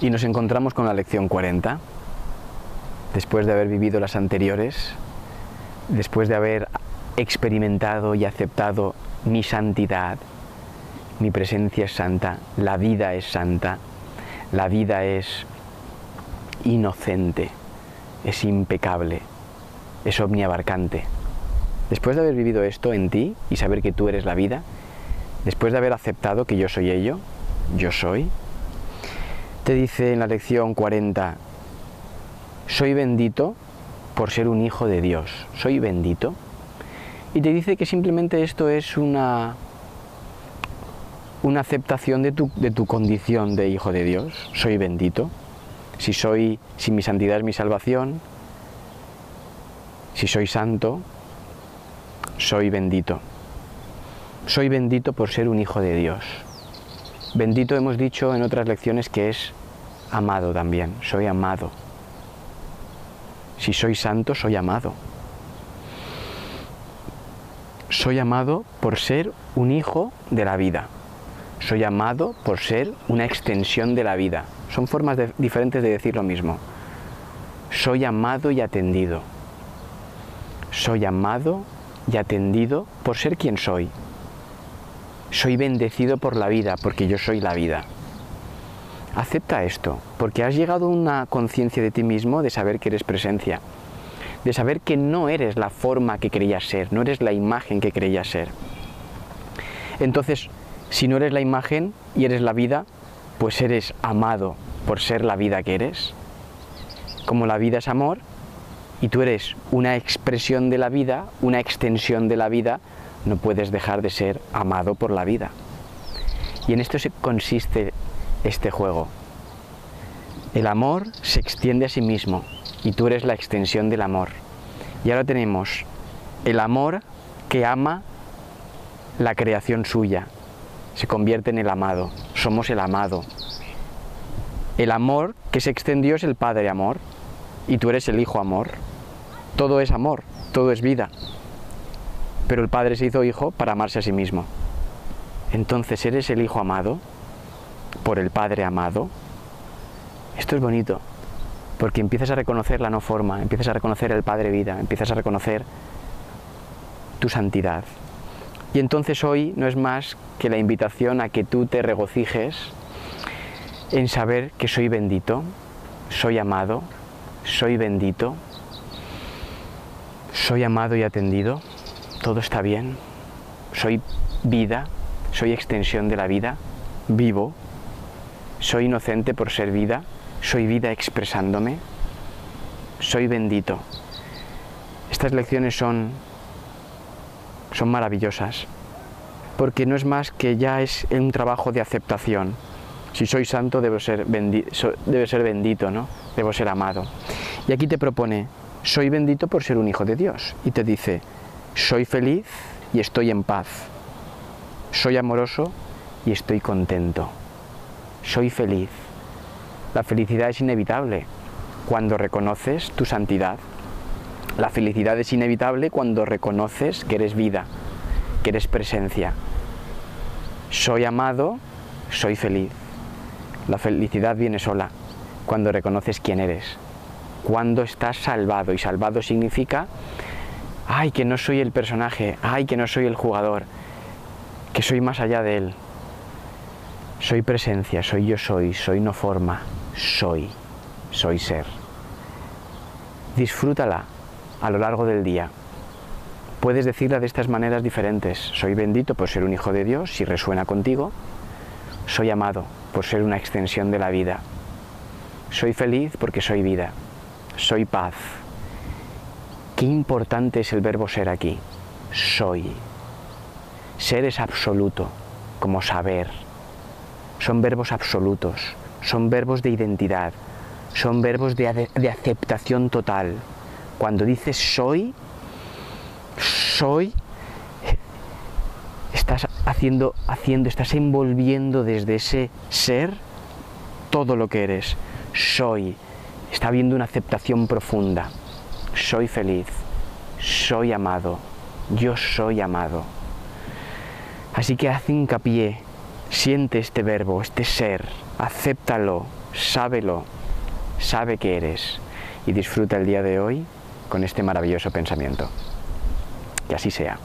Y nos encontramos con la lección 40, después de haber vivido las anteriores, después de haber experimentado y aceptado mi santidad. Mi presencia es santa, la vida es santa, la vida es inocente, es impecable, es omniabarcante. Después de haber vivido esto en ti y saber que tú eres la vida, después de haber aceptado que yo soy ello, yo soy, te dice en la lección 40, soy bendito por ser un hijo de Dios, soy bendito. Y te dice que simplemente esto es una aceptación de tu condición de hijo de Dios, soy bendito. Si mi santidad es mi salvación, si soy santo, soy bendito. Soy bendito por ser un hijo de Dios. Bendito hemos dicho en otras lecciones que es amado también, soy amado. Si soy santo, soy amado. Soy amado por ser un hijo de la vida. Soy amado por ser una extensión de la vida. Son formas diferentes de decir lo mismo. Soy amado y atendido. Soy amado y atendido por ser quien soy. Soy bendecido por la vida, porque yo soy la vida. Acepta esto, porque has llegado a una conciencia de ti mismo de saber que eres presencia, de saber que no eres la forma que creías ser, no eres la imagen que creías ser. Entonces, si no eres la imagen y eres la vida, pues eres amado por ser la vida que eres. Como la vida es amor, y tú eres una expresión de la vida, una extensión de la vida, no puedes dejar de ser amado por la vida. Y en esto consiste este juego. El amor se extiende a sí mismo y tú eres la extensión del amor. Y ahora tenemos el amor que ama la creación suya, se convierte en el amado, somos el amado. El amor que se extendió es el Padre Amor y tú eres el Hijo Amor. Todo es amor, todo es vida. Pero el Padre se hizo hijo para amarse a sí mismo. Entonces eres el Hijo amado por el Padre amado. Esto es bonito, porque empiezas a reconocer la no forma, empiezas a reconocer el Padre vida, empiezas a reconocer tu santidad. Y entonces hoy no es más que la invitación a que tú te regocijes en saber que soy bendito, soy amado, soy bendito, soy amado y atendido, todo está bien, soy vida, soy extensión de la vida, vivo, soy inocente por ser vida, soy vida expresándome, soy bendito. Estas lecciones son maravillosas, porque no es más que ya es un trabajo de aceptación. Si soy santo debo ser bendito, ¿no? Debo ser amado. Y aquí te propone, soy bendito por ser un hijo de Dios. Y te dice, soy feliz y estoy en paz. Soy amoroso y estoy contento. Soy feliz. La felicidad es inevitable cuando reconoces tu santidad. La felicidad es inevitable cuando reconoces que eres vida, que eres presencia. Soy amado, soy feliz. La felicidad viene sola cuando reconoces quién eres, cuando estás salvado, y salvado significa, ay, que no soy el personaje, ay, que no soy el jugador, que soy más allá de él. Soy presencia, soy yo soy no forma, soy ser. Disfrútala a lo largo del día. Puedes decirla de estas maneras diferentes. Soy bendito por ser un hijo de Dios, si resuena contigo. Soy amado por ser una extensión de la vida. Soy feliz porque soy vida. Soy paz. Qué importante es el verbo ser aquí. Soy. Ser es absoluto, como saber. Son verbos absolutos, son verbos de identidad, son verbos de aceptación total. Cuando dices soy, estás estás envolviendo desde ese ser todo lo que eres. Soy, está habiendo una aceptación profunda. Soy feliz, soy amado, yo soy amado. Así que haz hincapié, siente este verbo, este ser, acéptalo, sábelo, sabe que eres y disfruta el día de hoy con este maravilloso pensamiento. Que así sea.